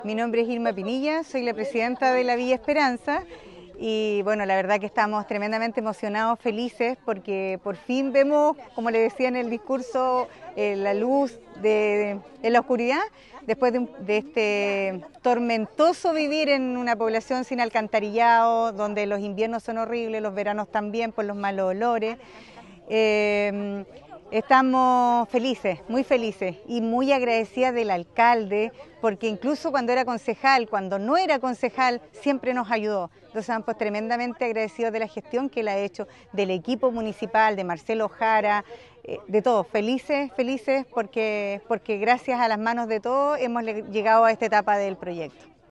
Mi nombre es Irma Pinilla, soy la presidenta de la Villa Esperanza y bueno, la verdad que estamos tremendamente emocionados, felices, porque por fin vemos, como le decía en el discurso, la luz en la oscuridad, después de este tormentoso vivir en una población sin alcantarillado, donde los inviernos son horribles, los veranos también por los malos olores. Estamos felices, muy felices y muy agradecidas del alcalde, porque incluso cuando era concejal, cuando no era concejal, siempre nos ayudó. Entonces estamos tremendamente agradecidos de la gestión que él ha hecho, del equipo municipal, de Marcelo Jara, de todos, felices porque gracias a las manos de todos hemos llegado a esta etapa del proyecto.